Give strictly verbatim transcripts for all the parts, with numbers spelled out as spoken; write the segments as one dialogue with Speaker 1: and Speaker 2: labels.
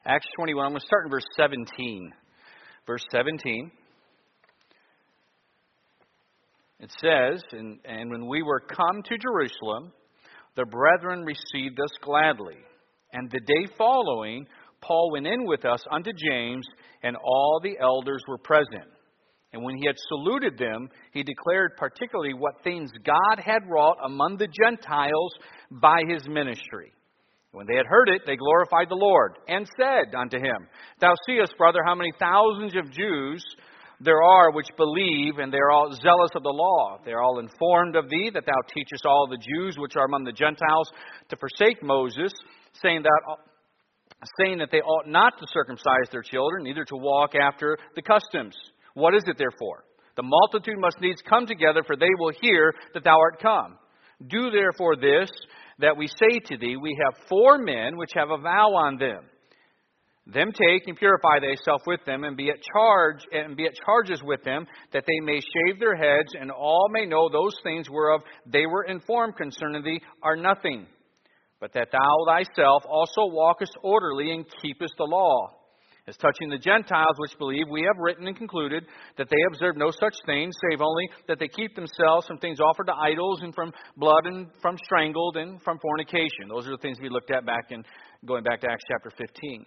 Speaker 1: Acts twenty-one, I'm going to start in verse seventeen. Verse seventeen. It says, and, and when we were come to Jerusalem, the brethren received us gladly. And the day following, Paul went in with us unto James, and all the elders were present. And when he had saluted them, he declared particularly what things God had wrought among the Gentiles by his ministry. When they had heard it, they glorified the Lord, and said unto him, Thou seest, brother, how many thousands of Jews there are which believe, and they are all zealous of the law. They are all informed of thee, that thou teachest all the Jews which are among the Gentiles to forsake Moses, saying that saying that they ought not to circumcise their children, neither to walk after the customs. What is it therefore? The multitude must needs come together, for they will hear that thou art come. Do therefore this, that we say to thee, we have four men which have a vow on them. Them take and purify thyself with them, and be at charge and be at charges with them, that they may shave their heads, and all may know those things whereof they were informed concerning thee are nothing, but that thou thyself also walkest orderly and keepest the law. As touching the Gentiles which believe, we have written and concluded that they observe no such things, save only that they keep themselves from things offered to idols, and from blood, and from strangled, and from fornication. Those are the things we looked at back in going back to Acts chapter fifteen.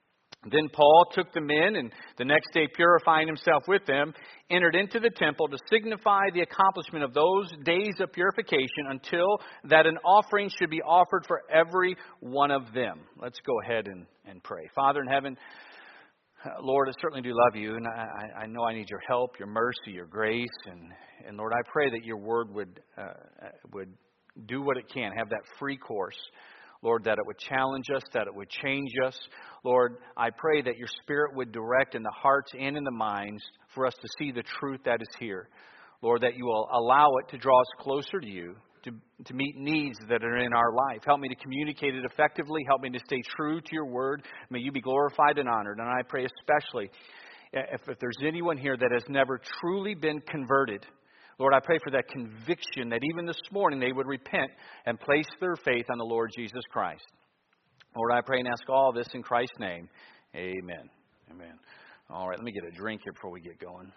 Speaker 1: Then Paul took the men, and the next day, purifying himself with them, entered into the temple to signify the accomplishment of those days of purification, until that an offering should be offered for every one of them. Let's go ahead and, and pray. Father in heaven, Lord, I certainly do love you, and I, I know I need your help, your mercy, your grace, and, and Lord, I pray that your word would uh, would do what it can, have that free course. Lord, that it would challenge us, that it would change us. Lord, I pray that your Spirit would direct in the hearts and in the minds for us to see the truth that is here. Lord, that you will allow it to draw us closer to you, to, to meet needs that are in our life. Help me to communicate it effectively. Help me to stay true to your word. May you be glorified and honored. And I pray especially if, if there's anyone here that has never truly been converted, Lord, I pray for that conviction that even this morning they would repent and place their faith on the Lord Jesus Christ. Lord, I pray and ask all this in Christ's name. Amen. Amen. All right, let me get a drink here before we get going.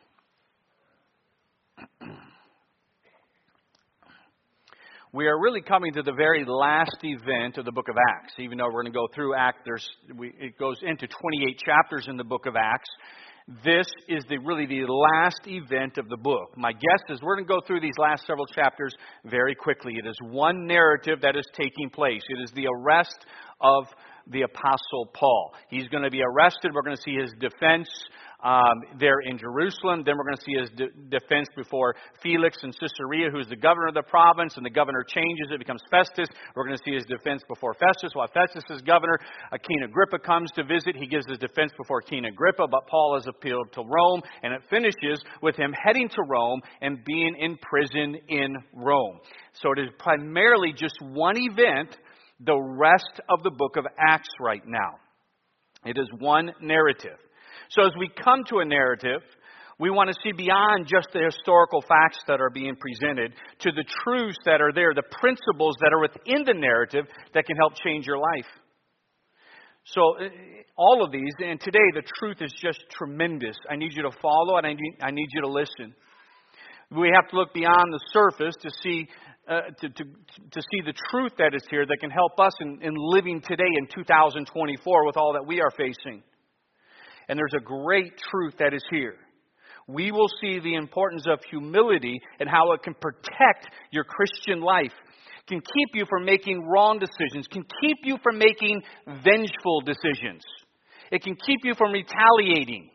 Speaker 1: We are really coming to the very last event of the book of Acts. Even though we're going to go through Acts, there's, we, it goes into twenty-eight chapters in the book of Acts. This is the really the last event of the book. My guess is we're going to go through these last several chapters very quickly. It is one narrative that is taking place. It is the arrest of the Apostle Paul. He's going to be arrested. We're going to see his defense um, there in Jerusalem. Then we're going to see his de- defense before Felix in Caesarea, who's the governor of the province, and the governor changes. It becomes Festus. We're going to see his defense before Festus. While Festus is governor, King Agrippa comes to visit. He gives his defense before King Agrippa, but Paul is appealed to Rome, and it finishes with him heading to Rome and being in prison in Rome. So it is primarily just one event the rest of the book of Acts right now. It is one narrative. So as we come to a narrative, we want to see beyond just the historical facts that are being presented to the truths that are there, the principles that are within the narrative that can help change your life. So all of these, and today the truth is just tremendous. I need you to follow and I need, I need you to listen. We have to look beyond the surface to see Uh, to, to to see the truth that is here that can help us in, in living today in two thousand twenty-four with all that we are facing. And there's a great truth that is here. We will see the importance of humility and how it can protect your Christian life, can keep you from making wrong decisions, can keep you from making vengeful decisions. It can keep you from retaliating.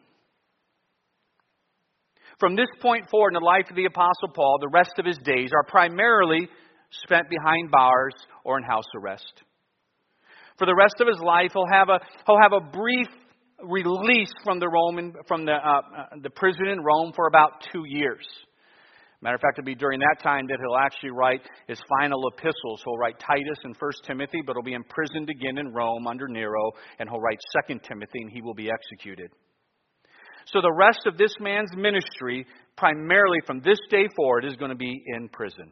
Speaker 1: From this point forward in the life of the Apostle Paul, the rest of his days are primarily spent behind bars or in house arrest. For the rest of his life, he'll have a he'll have a brief release from the Roman from the uh, uh, the prison in Rome for about two years. Matter of fact, it'll be during that time that he'll actually write his final epistles. He'll write Titus and First Timothy, but he'll be imprisoned again in Rome under Nero, and he'll write Second Timothy, and he will be executed. So the rest of this man's ministry, primarily from this day forward, is going to be in prison.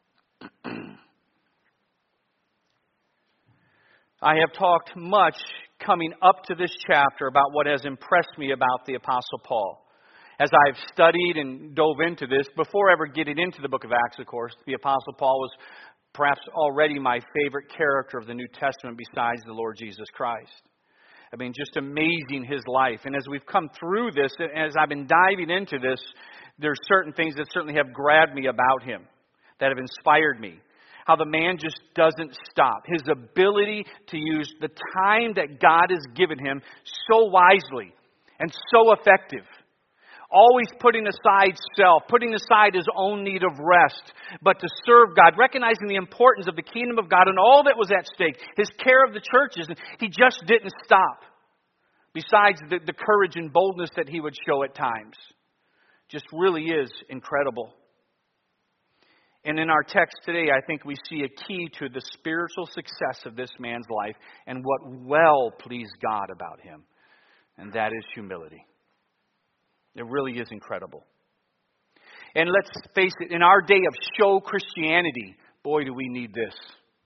Speaker 1: I have talked much coming up to this chapter about what has impressed me about the Apostle Paul. As I've studied and dove into this, before ever getting into the book of Acts, of course, the Apostle Paul was perhaps already my favorite character of the New Testament besides the Lord Jesus Christ. I mean, just amazing his life. And as we've come through this, as I've been diving into this, there's certain things that certainly have grabbed me about him, that have inspired me. How the man just doesn't stop. His ability to use the time that God has given him so wisely and so effective. Always putting aside self, putting aside his own need of rest, but to serve God, recognizing the importance of the kingdom of God and all that was at stake, his care of the churches, and he just didn't stop. Besides the, the courage and boldness that he would show at times. Just really is incredible. And in our text today, I think we see a key to the spiritual success of this man's life and what well pleased God about him. And that is humility. It really is incredible. And let's face it, in our day of show Christianity, boy, do we need this.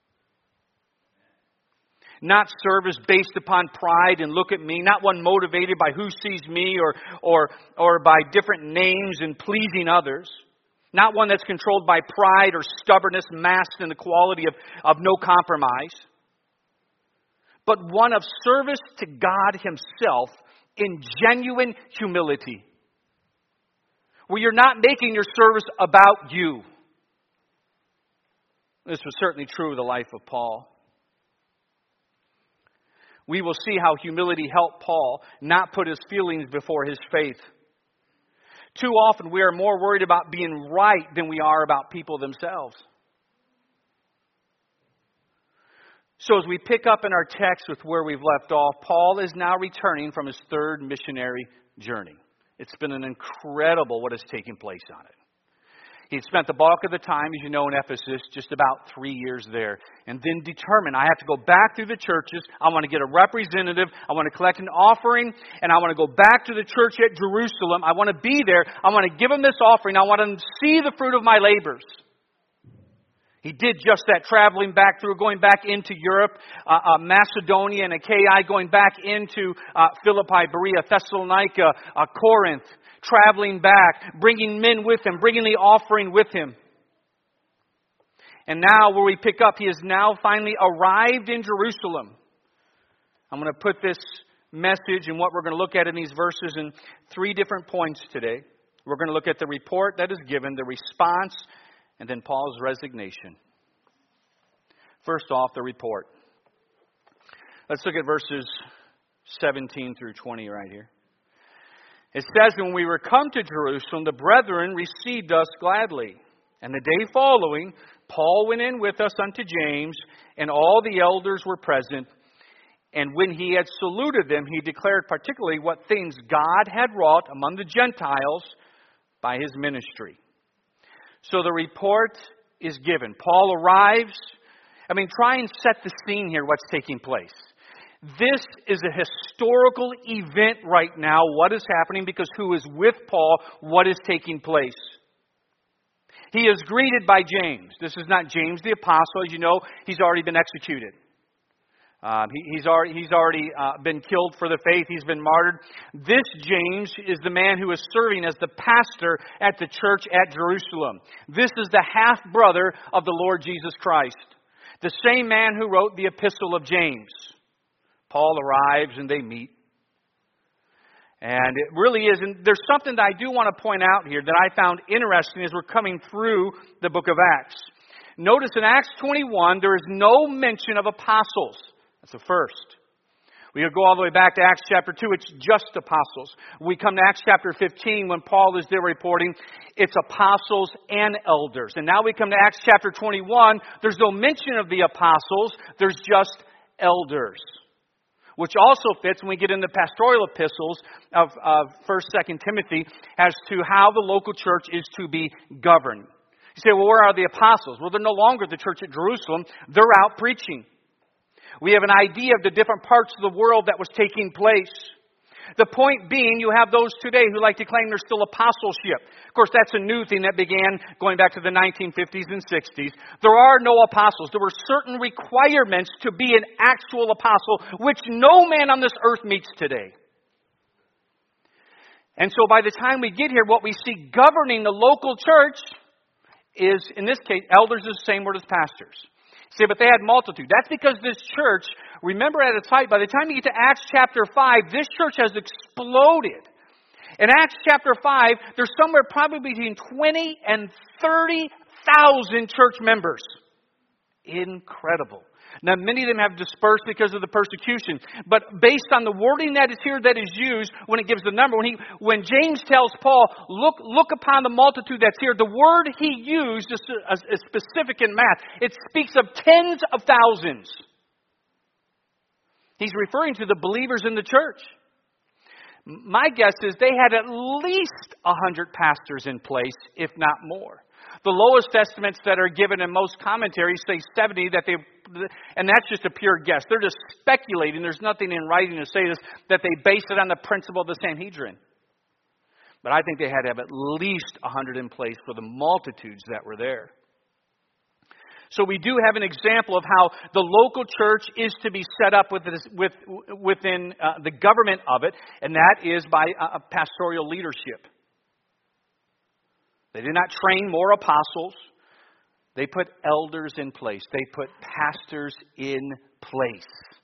Speaker 1: Not service based upon pride and look at me. Not one motivated by who sees me or, or, or by different names and pleasing others. Not one that's controlled by pride or stubbornness masked in the quality of, of no compromise. But one of service to God Himself in genuine humility. Where you're not making your service about you. This was certainly true of the life of Paul. We will see how humility helped Paul not put his feelings before his faith. Too often we are more worried about being right than we are about people themselves. So as we pick up in our text with where we've left off, Paul is now returning from his third missionary journey. It's been an incredible what has taken place on it. He'd spent the bulk of the time, as you know, in Ephesus, just about three years there. And then determined, I have to go back through the churches. I want to get a representative. I want to collect an offering. And I want to go back to the church at Jerusalem. I want to be there. I want to give them this offering. I want them to see the fruit of my labors. He did just that, traveling back through, going back into Europe, uh, uh, Macedonia and Achaia, going back into uh, Philippi, Berea, Thessalonica, uh, Corinth, traveling back, bringing men with him, bringing the offering with him. And now where we pick up, he has now finally arrived in Jerusalem. I'm going to put this message and what we're going to look at in these verses in three different points today. We're going to look at the report that is given, the response, and then Paul's resignation. First off, the report. Let's look at verses seventeen through twenty right here. It says, when we were come to Jerusalem, the brethren received us gladly. And the day following, Paul went in with us unto James, and all the elders were present. And when he had saluted them, he declared particularly what things God had wrought among the Gentiles by his ministry. So the report is given. Paul arrives. I mean, try and set the scene here, what's taking place. This is a historical event right now, what is happening, because who is with Paul, what is taking place. He is greeted by James. This is not James the apostle. As you know, he's already been executed. Um, he, he's already, he's already uh, been killed for the faith. He's been martyred. This James is the man who is serving as the pastor at the church at Jerusalem. This is the half-brother of the Lord Jesus Christ. The same man who wrote the epistle of James. Paul arrives and they meet. And it really is, and there's something that I do want to point out here that I found interesting as we're coming through the book of Acts. Notice in Acts twenty-one, there is no mention of apostles. That's the first. We go all the way back to Acts chapter two, it's just apostles. We come to Acts chapter fifteen, when Paul is there reporting, it's apostles and elders. And now we come to Acts chapter twenty-one, there's no mention of the apostles, there's just elders. Which also fits when we get into pastoral epistles of, of first, second Timothy as to how the local church is to be governed. You say, well, where are the apostles? Well, they're no longer the church at Jerusalem. They're out preaching. We have an idea of the different parts of the world that was taking place. The point being, you have those today who like to claim there's still apostleship. Of course, that's a new thing that began going back to the nineteen fifties and sixties. There are no apostles. There were certain requirements to be an actual apostle, which no man on this earth meets today. And so by the time we get here, what we see governing the local church is, in this case, elders is the same word as pastors. See, but they had multitude. That's because this church, remember at its height, by the time you get to Acts chapter five, this church has exploded. In Acts chapter five, there's somewhere probably between twenty and thirty thousand church members. Incredible. Now, many of them have dispersed because of the persecution. But based on the wording that is here that is used when it gives the number, when he, when James tells Paul, look, look upon the multitude that's here, the word he used is, is specific in math. It speaks of tens of thousands. He's referring to the believers in the church. My guess is they had at least a hundred pastors in place, if not more. The lowest estimates that are given in most commentaries say seventy, that they, and that's just a pure guess. They're just speculating. There's nothing in writing to say this, that they base it on the principle of the Sanhedrin. But I think they had to have at least a hundred in place for the multitudes that were there. So we do have an example of how the local church is to be set up with, with, within uh, the government of it, and that is by uh, pastoral leadership. They did not train more apostles. They put elders in place. They put pastors in place.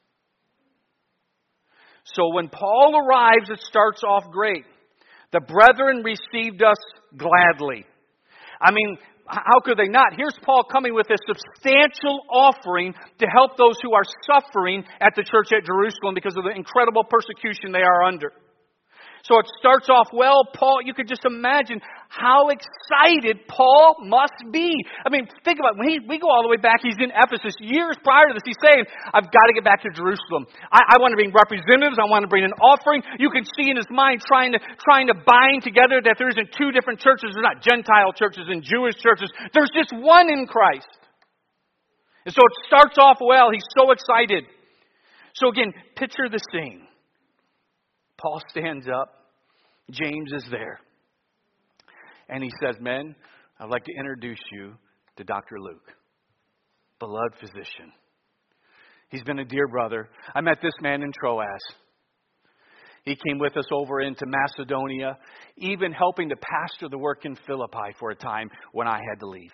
Speaker 1: So when Paul arrives, it starts off great. The brethren received us gladly. I mean, how could they not? Here's Paul coming with a substantial offering to help those who are suffering at the church at Jerusalem because of the incredible persecution they are under. So it starts off well. Paul, you could just imagine how excited Paul must be. I mean, think about it. When he, we go all the way back, he's in Ephesus. Years prior to this, he's saying, I've got to get back to Jerusalem. I, I want to bring representatives. I want to bring an offering. You can see in his mind trying to, trying to bind together that there isn't two different churches. There's not Gentile churches and Jewish churches. There's just one in Christ. And so it starts off well. He's so excited. So again, picture the scene. Paul stands up. James is there. And he says, men, I'd like to introduce you to Doctor Luke, beloved physician. He's been a dear brother. I met this man in Troas. He came with us over into Macedonia, even helping to pastor the work in Philippi for a time when I had to leave.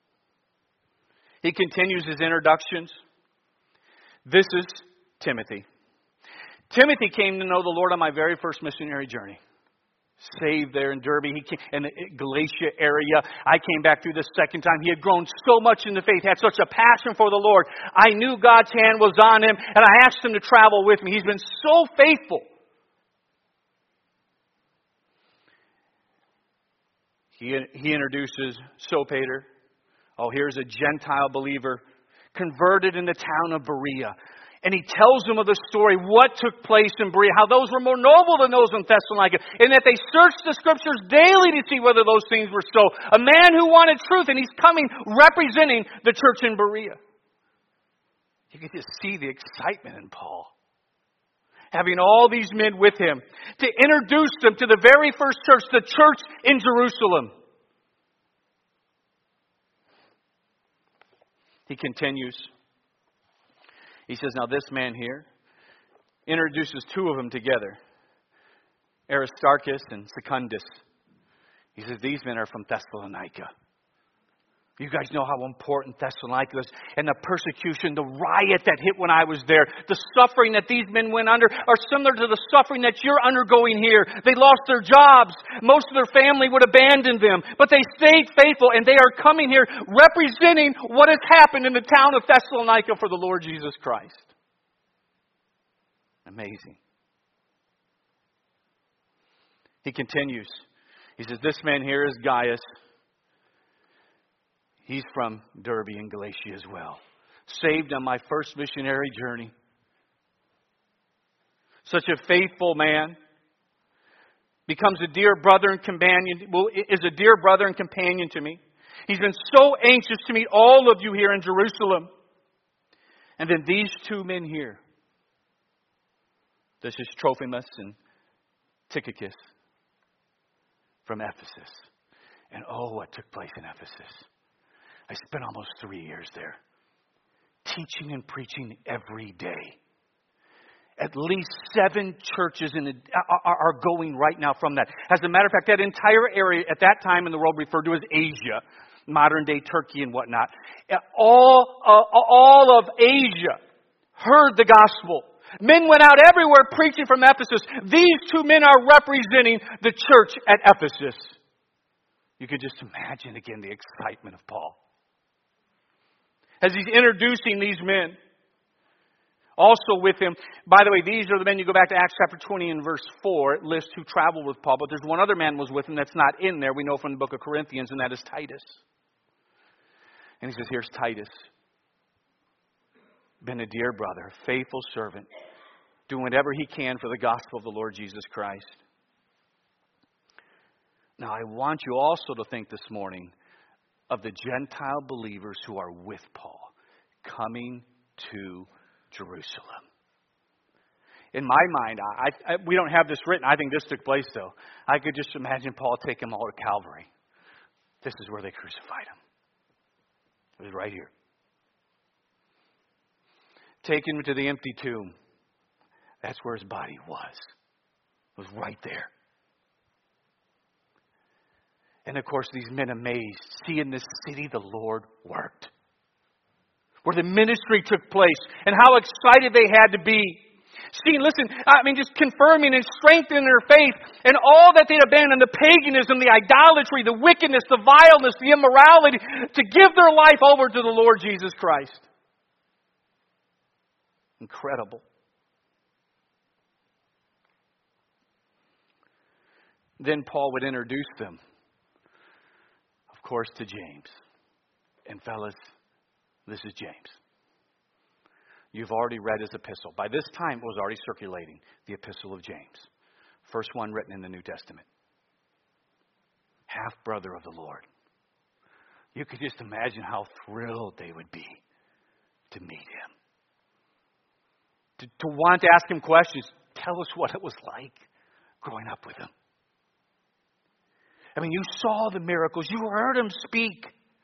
Speaker 1: He continues his introductions. This is Timothy. Timothy came to know the Lord on my very first missionary journey. Saved there in Derby, he came, in the Galatia area. I came back through the second time. He had grown so much in the faith, had such a passion for the Lord. I knew God's hand was on him, and I asked him to travel with me. He's been so faithful. He, he introduces Sopater. Oh, here's a Gentile believer converted in the town of Berea. And he tells them of the story, what took place in Berea, how those were more noble than those in Thessalonica, and that they searched the Scriptures daily to see whether those things were so. A man who wanted truth, and he's coming representing the church in Berea. You can just see the excitement in Paul. Having all these men with him to introduce them to the very first church, the church in Jerusalem. He continues. He says, now this man here introduces two of them together, Aristarchus and Secundus. He says, these men are from Thessalonica. You guys know how important Thessalonica is, and the persecution, the riot that hit when I was there, the suffering that these men went under are similar to the suffering that you're undergoing here. They lost their jobs. Most of their family would abandon them, but they stayed faithful, and they are coming here representing what has happened in the town of Thessalonica for the Lord Jesus Christ. Amazing. He continues. He says, this man here is Gaius. He's from Derbe in Galatia as well. Saved on my first missionary journey. Such a faithful man. Becomes a dear brother and companion. Well, is a dear brother and companion to me. He's been so anxious to meet all of you here in Jerusalem. And then these two men here. This is Trophimus and Tychicus from Ephesus. And oh, what took place in Ephesus. I spent almost three years there, teaching and preaching every day. At least seven churches in the, are, are going right now from that. As a matter of fact, that entire area at that time in the world referred to as Asia, modern day Turkey and whatnot. All, uh, all of Asia heard the gospel. Men went out everywhere preaching from Ephesus. These two men are representing the church at Ephesus. You could just imagine again the excitement of Paul as he's introducing these men. Also with him, by the way, these are the men, you go back to Acts chapter twenty and verse four, it lists who traveled with Paul, but there's one other man was with him that's not in there, we know from the book of Corinthians, and that is Titus. And he says, here's Titus, been a dear brother, faithful servant, doing whatever he can for the gospel of the Lord Jesus Christ. Now I want you also to think this morning of the Gentile believers who are with Paul, coming to Jerusalem. In my mind, I, I, we don't have this written. I think this took place, though. I could just imagine Paul take them all to Calvary. This is where they crucified him. It was right here. Take him to the empty tomb. That's where his body was. It was right there. And of course, these men amazed, see in this city the Lord worked. Where the ministry took place and how excited they had to be. See, listen, I mean, just confirming and strengthening their faith and all that they'd abandoned, the paganism, the idolatry, the wickedness, the vileness, the immorality, to give their life over to the Lord Jesus Christ. Incredible. Then Paul would introduce them, of course, to James. And fellas, this is James. You've already read his epistle. By this time, it was already circulating, the epistle of James. First one written in the New Testament. Half-brother of the Lord. You could just imagine how thrilled they would be to meet him. To, to want to ask him questions. Tell us what it was like growing up with him. I mean, you saw the miracles. You heard him speak.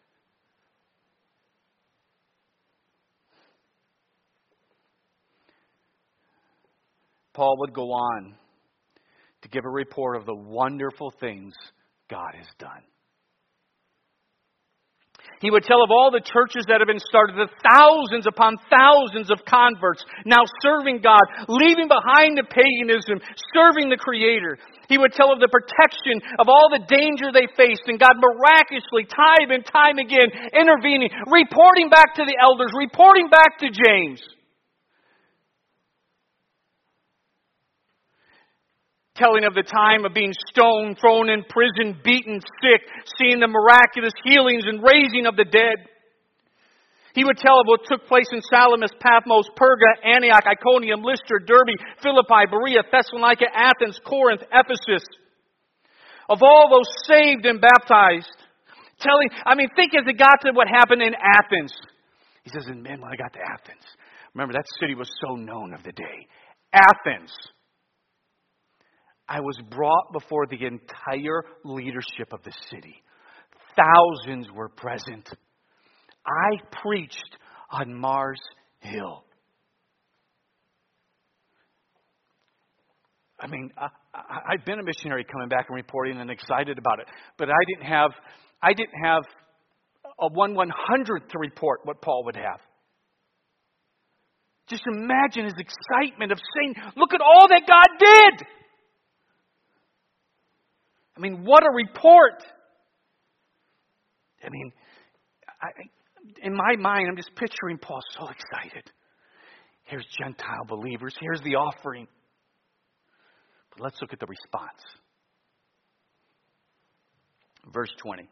Speaker 1: Paul would go on to give a report of the wonderful things God has done. He would tell of all the churches that have been started, the thousands upon thousands of converts now serving God, leaving behind the paganism, serving the Creator. He would tell of the protection of all the danger they faced, and God miraculously, time and time again, intervening, reporting back to the elders, reporting back to James. Telling of the time of being stoned, thrown in prison, beaten, sick, seeing the miraculous healings and raising of the dead. He would tell of what took place in Salamis, Paphos, Perga, Antioch, Iconium, Lystra, Derbe, Philippi, Berea, Thessalonica, Athens, Corinth, Ephesus. Of all those saved and baptized. Telling, I mean, think as it got to what happened in Athens. He says, and man, when I got to Athens, remember that city was so known of the day. Athens. I was brought before the entire leadership of the city. Thousands were present. I preached on Mars Hill. I mean, I, I, I've been a missionary coming back and reporting and excited about it. But I didn't have, I didn't have a one one hundredth to report what Paul would have. Just imagine his excitement of saying, look at all that God did. I mean, what a report. I mean, I, in my mind, I'm just picturing Paul so excited. Here's Gentile believers. Here's the offering. But let's look at the response. Verse twenty.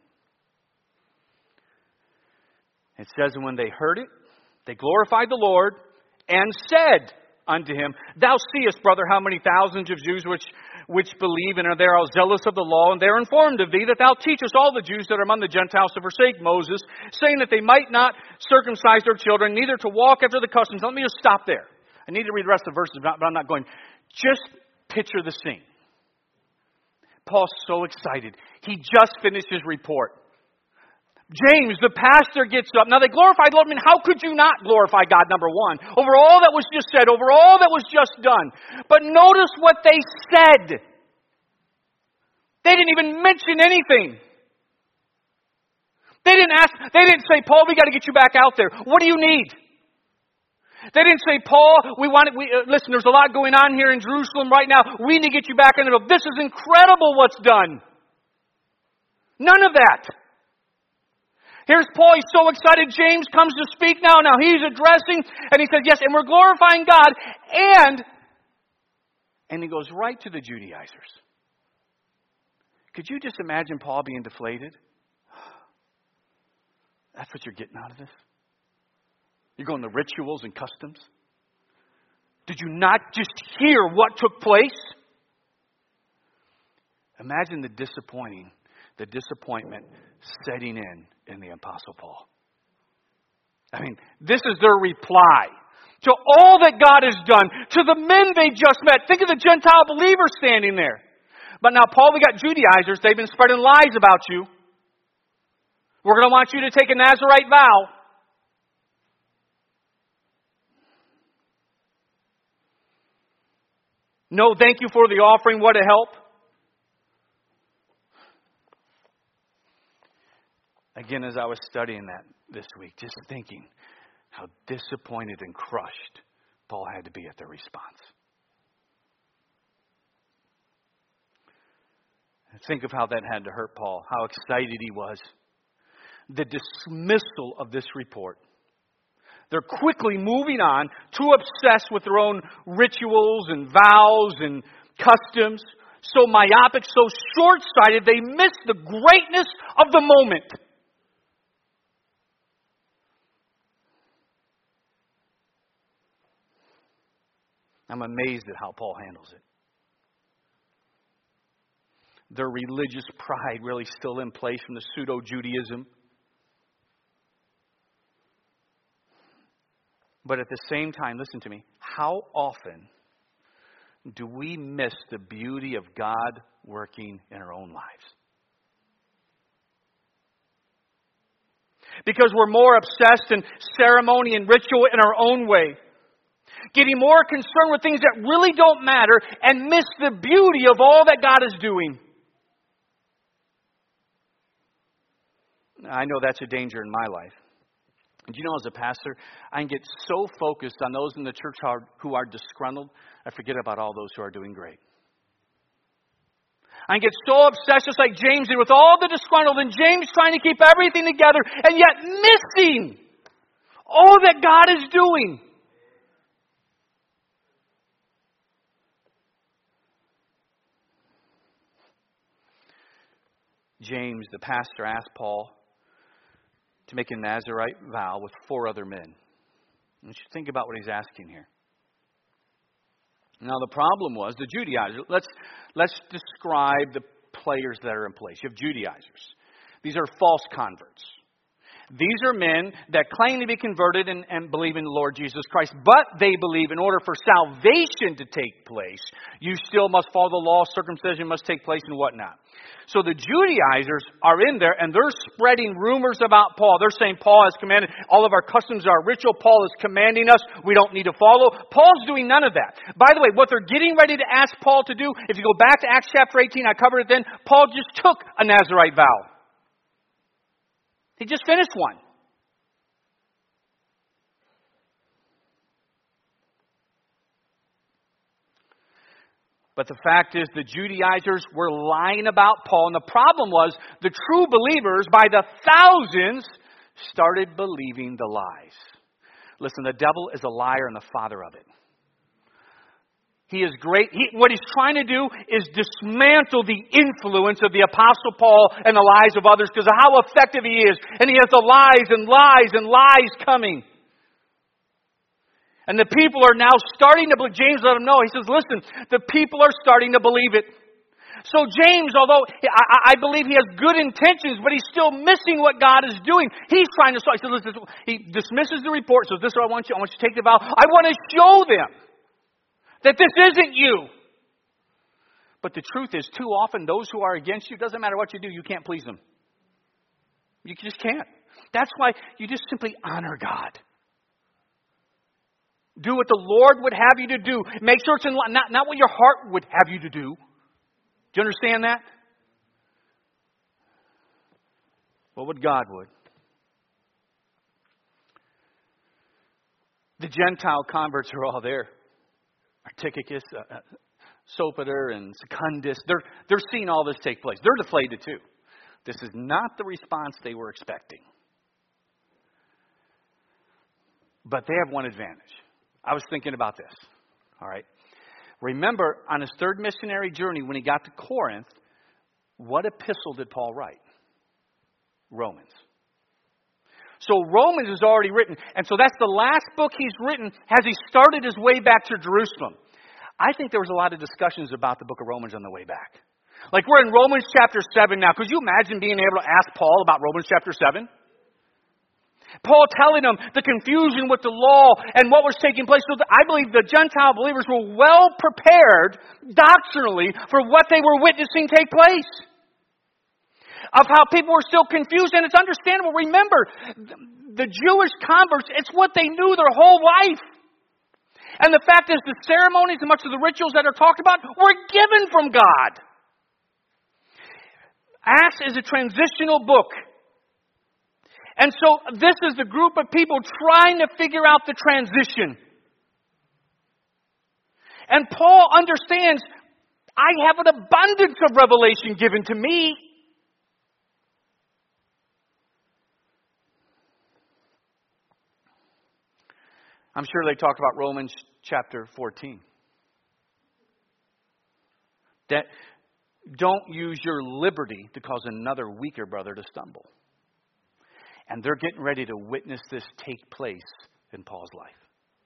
Speaker 1: It says, and when they heard it, they glorified the Lord and said unto him, thou seest, brother, how many thousands of Jews which which believe and are there are zealous of the law, and they are informed of thee, that thou teachest all the Jews that are among the Gentiles to forsake Moses, saying that they might not circumcise their children, neither to walk after the customs. Let me just stop there. I need to read the rest of the verses, but I'm not going. Just picture the scene. Paul's so excited. He just finished his report. James, the pastor, gets up. Now they glorified Lord. I mean, how could you not glorify God, number one, over all that was just said, over all that was just done? But notice what they said. They didn't even mention anything. They didn't ask, they didn't say, Paul, we got to get you back out there. What do you need? They didn't say, Paul, we want it, we, uh, listen, there's a lot going on here in Jerusalem right now. We need to get you back in the middle. This is incredible what's done. None of that. Here's Paul, he's so excited. James comes to speak now. Now he's addressing, and he says, yes, and we're glorifying God. And, and he goes right to the Judaizers. Could you just imagine Paul being deflated? That's what you're getting out of this? You're going to rituals and customs? Did you not just hear what took place? Imagine the disappointing, the disappointment setting in in the Apostle Paul. I mean, this is their reply to all that God has done, to the men they just met. Think of the Gentile believers standing there. But now, Paul, we got Judaizers. They've been spreading lies about you. We're going to want you to take a Nazirite vow. No, thank you for the offering. What a help. Again, as I was studying that this week, just thinking how disappointed and crushed Paul had to be at their response. Think of how that had to hurt Paul, how excited he was. The dismissal of this report. They're quickly moving on, too obsessed with their own rituals and vows and customs. So myopic, so short-sighted, they miss the greatness of the moment. I'm amazed at how Paul handles it. Their religious pride really still in place from the pseudo-Judaism. But at the same time, listen to me, how often do we miss the beauty of God working in our own lives? Because we're more obsessed in ceremony and ritual in our own way. Getting more concerned with things that really don't matter and miss the beauty of all that God is doing. I know that's a danger in my life. And you know, as a pastor, I can get so focused on those in the church who are, who are disgruntled, I forget about all those who are doing great. I can get so obsessed, just like James did, with all the disgruntled, and James trying to keep everything together, and yet missing all that God is doing. James, the pastor, asked Paul to make a Nazirite vow with four other men. And you should think about what he's asking here. Now the problem was the Judaizers. Let's, let's describe the players that are in place. You have Judaizers. These are false converts. These are men that claim to be converted and, and believe in the Lord Jesus Christ, but they believe in order for salvation to take place, you still must follow the law, circumcision must take place and whatnot. So the Judaizers are in there and they're spreading rumors about Paul. They're saying Paul has commanded, all of our customs are ritual. Paul is commanding us. We don't need to follow. Paul's doing none of that. By the way, what they're getting ready to ask Paul to do, if you go back to Acts chapter eighteen, I covered it then, Paul just took a Nazirite vow. He just finished one. But the fact is, the Judaizers were lying about Paul. And the problem was, the true believers, by the thousands, started believing the lies. Listen, the devil is a liar and the father of it. He is great. He, what he's trying to do is dismantle the influence of the Apostle Paul and the lies of others because of how effective he is. And he has the lies and lies and lies coming. And the people are now starting to believe. James let them know. He says, listen, the people are starting to believe it. So James, although I, I believe he has good intentions, but he's still missing what God is doing. He's trying to start. He says, listen, he dismisses the report. So this is what I want you. I want you to take the vow. I want to show them that this isn't you. But the truth is, too often, those who are against you, doesn't matter what you do, you can't please them. You just can't. That's why you just simply honor God. Do what the Lord would have you to do. Make sure it's in line, not, not what your heart would have you to do. Do you understand that? Well, what God would. The Gentile converts are all there. Artychicus, uh, Sopater, and Secundus. They're, they're seeing all this take place. They're deflated too. This is not the response they were expecting. But they have one advantage. I was thinking about this. All right. Remember, on his third missionary journey, when he got to Corinth, what epistle did Paul write? Romans. So Romans is already written. And so that's the last book he's written as he started his way back to Jerusalem. I think there was a lot of discussions about the book of Romans on the way back. Like we're in Romans chapter seven now. Could you imagine being able to ask Paul about Romans chapter seven? Paul telling them the confusion with the law and what was taking place. So I believe the Gentile believers were well prepared doctrinally for what they were witnessing take place. Of how people were still confused, and it's understandable. Remember, the Jewish converts, it's what they knew their whole life. And the fact is, the ceremonies and much of the rituals that are talked about were given from God. Acts is a transitional book. And so this is the group of people trying to figure out the transition. And Paul understands, I have an abundance of revelation given to me. I'm sure they talked about Romans chapter fourteen. That don't use your liberty to cause another weaker brother to stumble. And they're getting ready to witness this take place in Paul's life.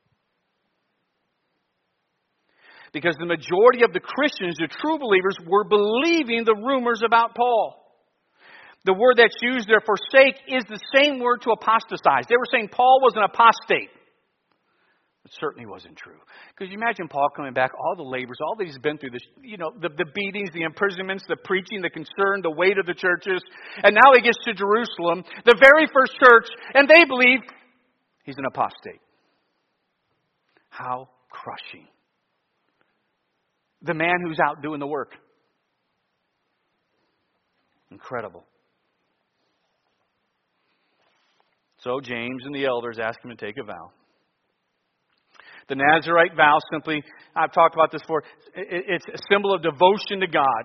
Speaker 1: Because the majority of the Christians, the true believers, were believing the rumors about Paul. The word that's used there, forsake, is the same word to apostatize. They were saying Paul was an apostate. It certainly wasn't true. Because you imagine Paul coming back, all the labors, all that he's been through, this, you know, the, the beatings, the imprisonments, the preaching, the concern, the weight of the churches. And now he gets to Jerusalem, the very first church, and they believe he's an apostate. How crushing. The man who's out doing the work. Incredible. So James and the elders ask him to take a vow. The Nazirite vow simply, I've talked about this before, it's a symbol of devotion to God.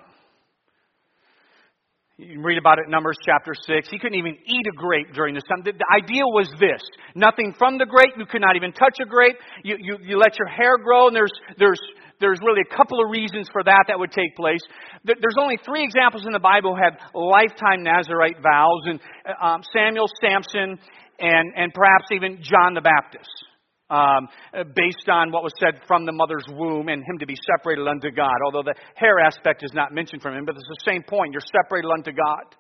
Speaker 1: You can read about it in Numbers chapter six. He couldn't even eat a grape during this time. The idea was this. Nothing from the grape. You could not even touch a grape. You, you, you let your hair grow, and there's, there's, there's really a couple of reasons for that that would take place. There's only three examples in the Bible who had lifetime Nazirite vows, and um, Samuel, Samson, and, and perhaps even John the Baptist. Um, based on what was said from the mother's womb and him to be separated unto God. Although the hair aspect is not mentioned from him, but it's the same point. You're separated unto God.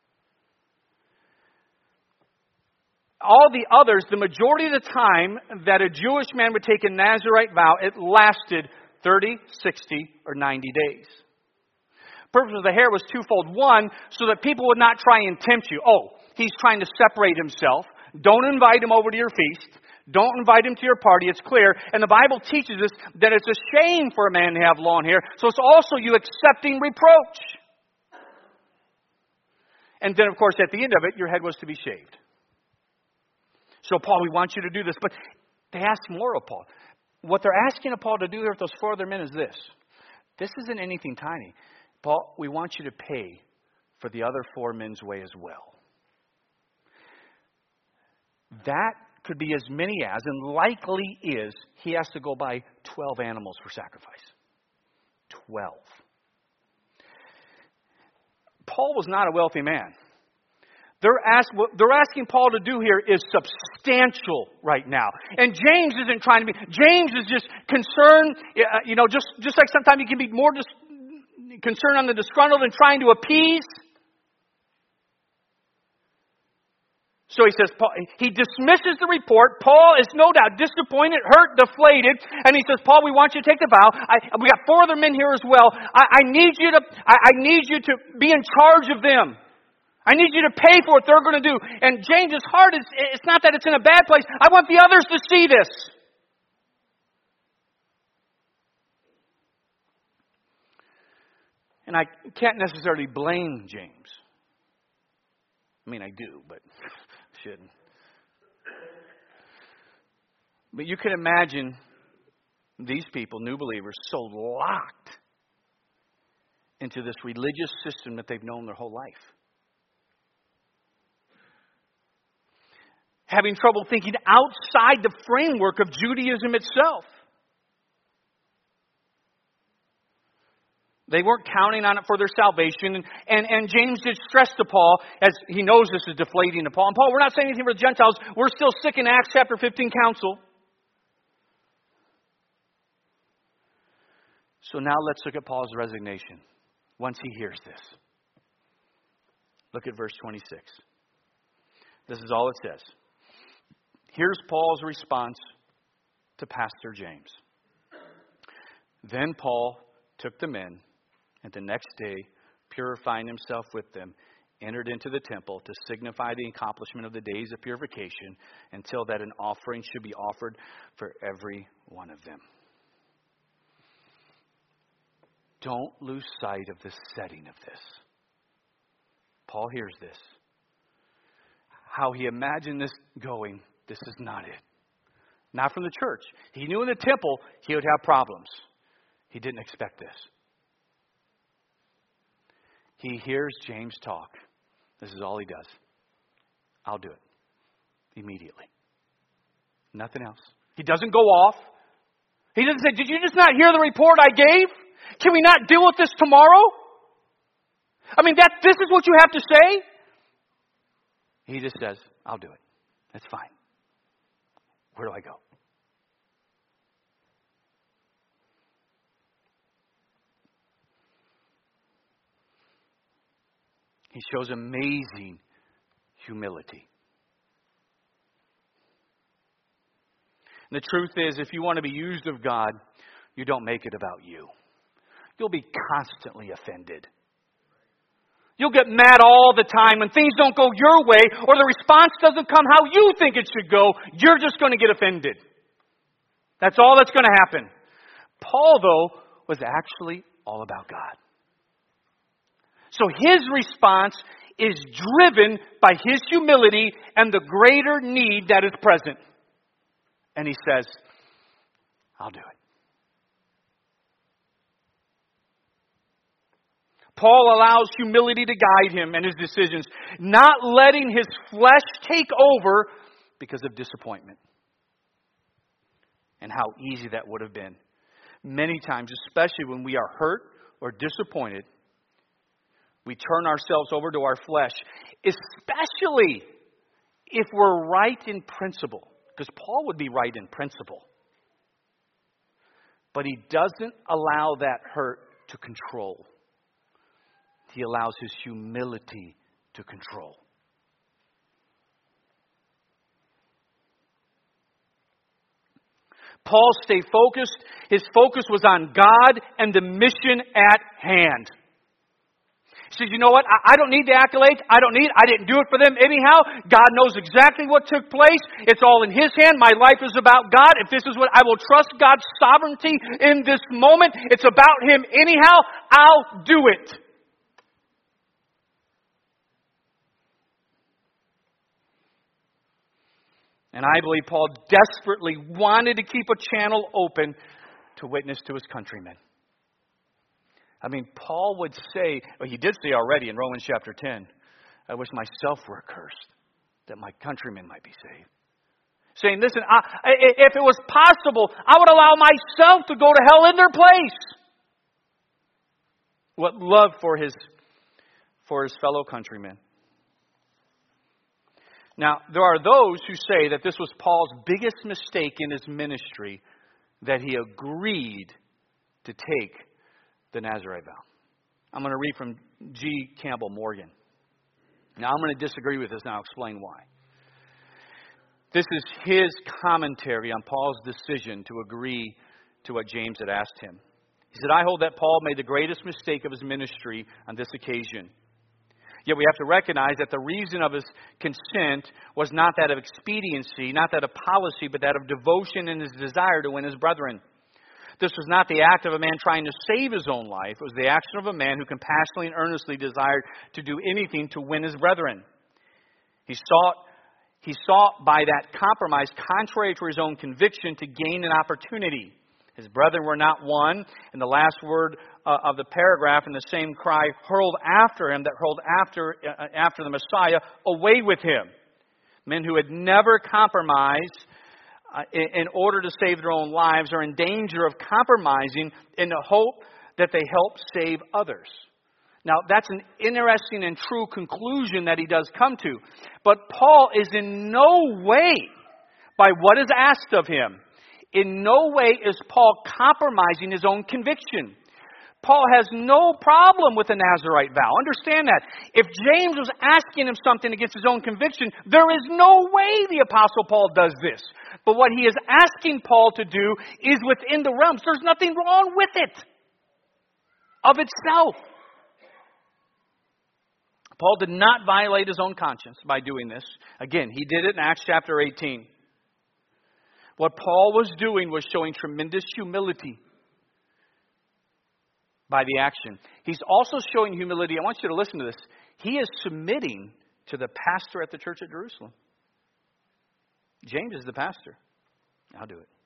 Speaker 1: All the others, the majority of the time that a Jewish man would take a Nazirite vow, it lasted thirty, sixty, or ninety days. The purpose of the hair was twofold. One, so that people would not try and tempt you. Oh, he's trying to separate himself. Don't invite him over to your feast. Don't invite him to your party. It's clear. And the Bible teaches us that it's a shame for a man to have long hair. So it's also you accepting reproach. And then, of course, at the end of it, your head was to be shaved. So, Paul, we want you to do this. But they ask more of Paul. What they're asking of Paul to do here with those four other men is this. This isn't anything tiny. Paul, we want you to pay for the other four men's way as well. That could be as many as, and likely is, he has to go buy twelve animals for sacrifice. Twelve. Paul was not a wealthy man. They're, ask, what they're asking Paul to do here is substantial right now. And James isn't trying to be, James is just concerned, uh, you know, just, just like sometimes you can be more dis- concerned on the disgruntled and trying to appease. So he says, Paul, he dismisses the report. Paul is no doubt disappointed, hurt, deflated. And he says, Paul, we want you to take the vow. I, we got four other men here as well. I, I need you to, I, I need you to be in charge of them. I need you to pay for what they're going to do. And James's heart is, it's not that it's in a bad place. I want the others to see this. And I can't necessarily blame James. I mean, I do, but shouldn't. But you can imagine these people, new believers, so locked into this religious system that they've known their whole life. Having trouble thinking outside the framework of Judaism itself. They weren't counting on it for their salvation. And, and, and James did stress to Paul, as he knows this is deflating to Paul. And Paul, we're not saying anything for the Gentiles. We're still sick in Acts chapter fifteen council. So now let's look at Paul's resignation once he hears this. Look at verse twenty-six. This is all it says. Here's Paul's response to Pastor James. Then Paul took the men, and the next day, purifying himself with them, entered into the temple to signify the accomplishment of the days of purification, until that an offering should be offered for every one of them. Don't lose sight of the setting of this. Paul hears this. How he imagined this going, this is not it. Not from the church. He knew in the temple he would have problems. He didn't expect this. He hears James talk. This is all he does. I'll do it. Immediately. Nothing else. He doesn't go off. He doesn't say, did you just not hear the report I gave? Can we not deal with this tomorrow? I mean, that this is what you have to say? He just says, I'll do it. That's fine. Where do I go? He shows amazing humility. And the truth is, if you want to be used of God, you don't make it about you. You'll be constantly offended. You'll get mad all the time when things don't go your way or the response doesn't come how you think it should go. You're just going to get offended. That's all that's going to happen. Paul, though, was actually all about God. So his response is driven by his humility and the greater need that is present. And he says, I'll do it. Paul allows humility to guide him and his decisions, not letting his flesh take over because of disappointment. And how easy that would have been. Many times, especially when we are hurt or disappointed, we turn ourselves over to our flesh, especially if we're right in principle. Because Paul would be right in principle. But he doesn't allow that hurt to control. He allows his humility to control. Paul stayed focused. His focus was on God and the mission at hand. He says, you know what? I, I don't need the accolades. I don't need, I didn't do it for them anyhow. God knows exactly what took place. It's all in His hand. My life is about God. If this is what, I will trust God's sovereignty in this moment. It's about Him anyhow. I'll do it. And I believe Paul desperately wanted to keep a channel open to witness to his countrymen. I mean, Paul would say, well, he did say already in Romans chapter ten, I wish myself were accursed, that my countrymen might be saved. Saying, listen, I, if it was possible, I would allow myself to go to hell in their place. What love for his, for his fellow countrymen. Now, there are those who say that this was Paul's biggest mistake in his ministry, that he agreed to take the Nazirite vow. I'm going to read from G. Campbell Morgan. Now, I'm going to disagree with this, and I'll explain why. This is his commentary on Paul's decision to agree to what James had asked him. He said, I hold that Paul made the greatest mistake of his ministry on this occasion. Yet we have to recognize that the reason of his consent was not that of expediency, not that of policy, but that of devotion and his desire to win his brethren. This was not the act of a man trying to save his own life. It was the action of a man who compassionately and earnestly desired to do anything to win his brethren. He sought, he sought by that compromise, contrary to his own conviction, to gain an opportunity. His brethren were not one. And the last word uh, of the paragraph in the same cry hurled after him, that hurled after, uh, after the Messiah, away with him. Men who had never compromised uh, in, in order to save their own lives are in danger of compromising in the hope that they help save others. Now, that's an interesting and true conclusion that he does come to. But Paul is in no way, by what is asked of him, in no way is Paul compromising his own conviction. Paul has no problem with the Nazirite vow. Understand that. If James was asking him something against his own conviction, there is no way the Apostle Paul does this. But what he is asking Paul to do is within the realms. There's nothing wrong with it of itself. Paul did not violate his own conscience by doing this. Again, he did it in Acts chapter eighteen. What Paul was doing was showing tremendous humility by the action. He's also showing humility. I want you to listen to this. He is submitting to the pastor at the church at Jerusalem. James is the pastor. I'll do it.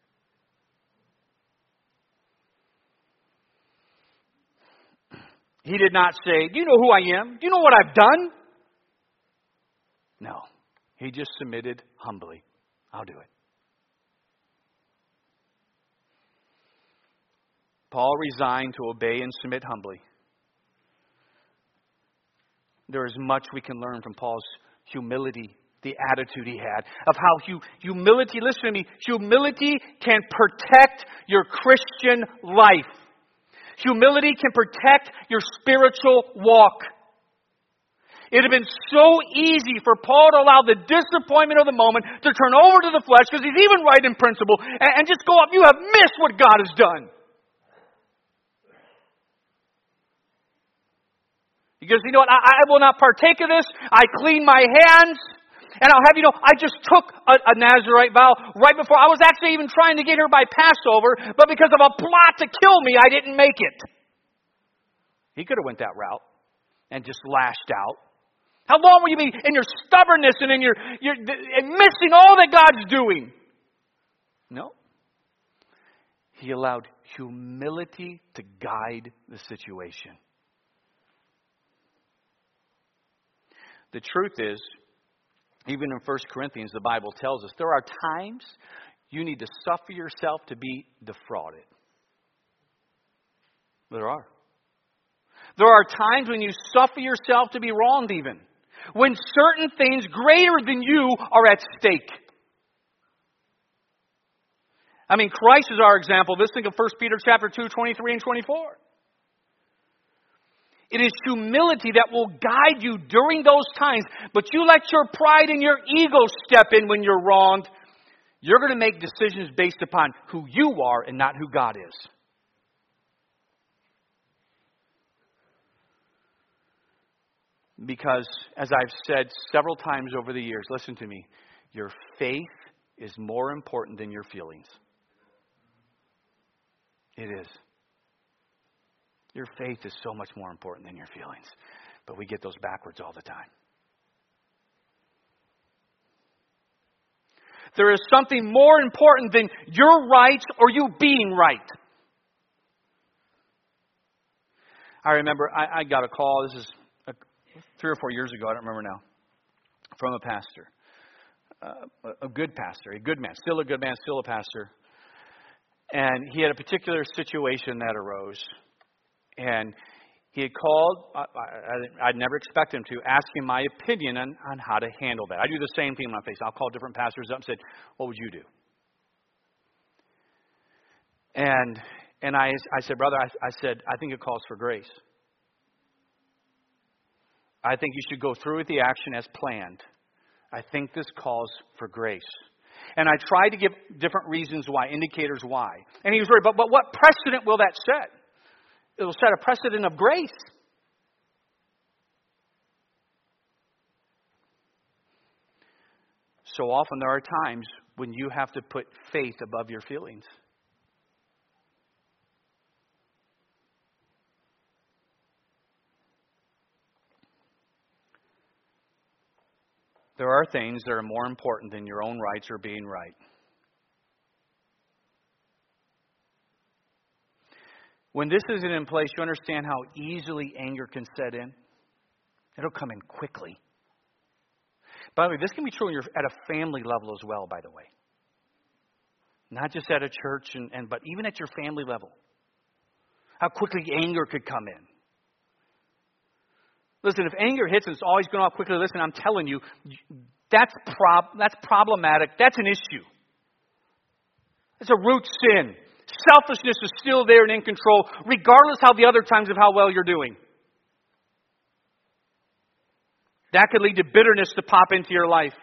Speaker 1: He did not say, do you know who I am? Do you know what I've done? No. He just submitted humbly. I'll do it. Paul resigned to obey and submit humbly. There is much we can learn from Paul's humility, the attitude he had, of how hu- humility, listen to me, humility can protect your Christian life. Humility can protect your spiritual walk. It had been so easy for Paul to allow the disappointment of the moment to turn over to the flesh, because he's even right in principle, and, and just go up. You have missed what God has done. He goes, you know what, I, I will not partake of this. I clean my hands. And I'll have you know, I just took a, a Nazirite vow right before. I was actually even trying to get her by Passover, but because of a plot to kill me, I didn't make it. He could have went that route and just lashed out. How long will you be in your stubbornness and in your, your and missing all that God's doing? No. He allowed humility to guide the situation. The truth is, even in First Corinthians, the Bible tells us there are times you need to suffer yourself to be defrauded. There are. There are times when you suffer yourself to be wronged even. When certain things greater than you are at stake. I mean, Christ is our example. Let's think of First Peter chapter two, twenty-three and twenty-four. It is humility that will guide you during those times. But you let your pride and your ego step in when you're wronged. You're going to make decisions based upon who you are and not who God is. Because, as I've said several times over the years, listen to me, your faith is more important than your feelings. It is. Your faith is so much more important than your feelings. But we get those backwards all the time. There is something more important than your rights or you being right. I remember I, I got a call, this is a, three or four years ago, I don't remember now, from a pastor. Uh, a, a good pastor, a good man, still a good man, still a pastor. And he had a particular situation that arose. And he had called, I, I, I'd never expect him to, asking my opinion on, on how to handle that. I do the same thing when I face. I'll call different pastors up and say, what would you do? And and I, I said, brother, I, I said, I think it calls for grace. I think you should go through with the action as planned. I think this calls for grace. And I tried to give different reasons why, indicators why. And he was worried, but, but what precedent will that set? It will set a precedent of grace. So often there are times when you have to put faith above your feelings. There are things that are more important than your own rights or being right. When this isn't in place, you understand how easily anger can set in? It'll come in quickly. By the way, this can be true when you're at a family level as well, by the way. Not just at a church, and, and but even at your family level. How quickly anger could come in. Listen, if anger hits and it's always going off quickly, listen, I'm telling you, that's prob- that's problematic. That's an issue. It's a root sin. Selfishness is still there and in control, regardless how the other times of how well you're doing. That could lead to bitterness to pop into your life.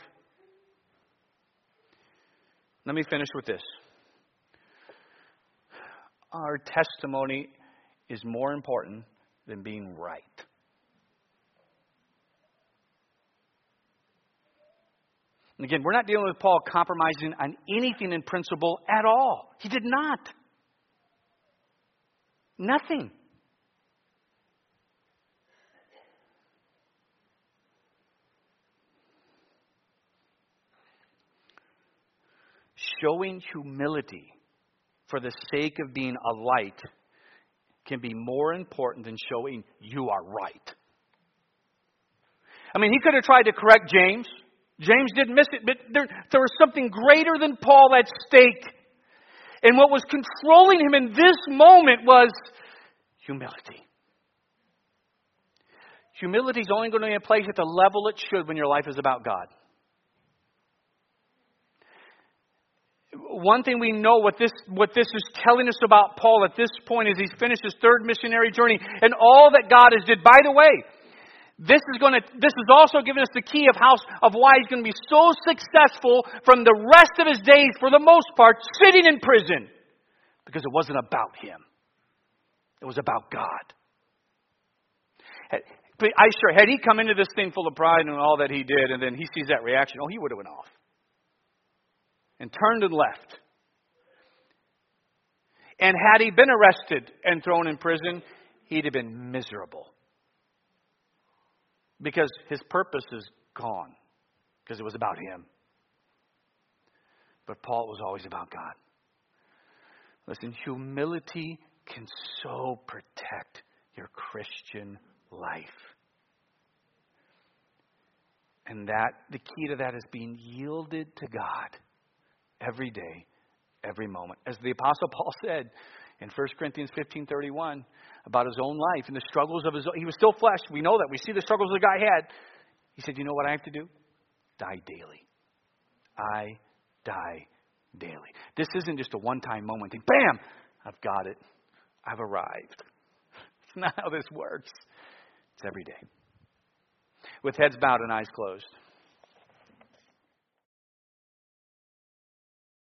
Speaker 1: Let me finish with this. Our testimony is more important than being right. And again, we're not dealing with Paul compromising on anything in principle at all. He did not. Nothing. Showing humility for the sake of being a light can be more important than showing you are right. I mean, he could have tried to correct James. James didn't miss it, but there, there was something greater than Paul at stake. And what was controlling him in this moment was humility. Humility is only going to be in place at the level it should when your life is about God. One thing we know what this what this is telling us about Paul at this point is he's finished his third missionary journey, and all that God has did. By the way, this is going to this is also giving us the key of how of why he's going to be so successful from the rest of his days, for the most part, sitting in prison, because it wasn't about him; it was about God. I sure had he come into this thing full of pride and all that he did, and then he sees that reaction, oh, he would have went off. And turned and left. And had he been arrested and thrown in prison, he'd have been miserable. Because his purpose is gone. Because it was about him. But Paul was always about God. Listen, humility can so protect your Christian life. And that the key to that is being yielded to God. Every day, every moment. As the Apostle Paul said in First Corinthians fifteen thirty-one about his own life and the struggles of his own. He was still flesh. We know that. We see the struggles the guy had. He said, you know what I have to do? Die daily. I die daily. This isn't just a one-time moment thing. Bam! I've got it. I've arrived. It's not how this works. It's every day. With heads bowed and eyes closed.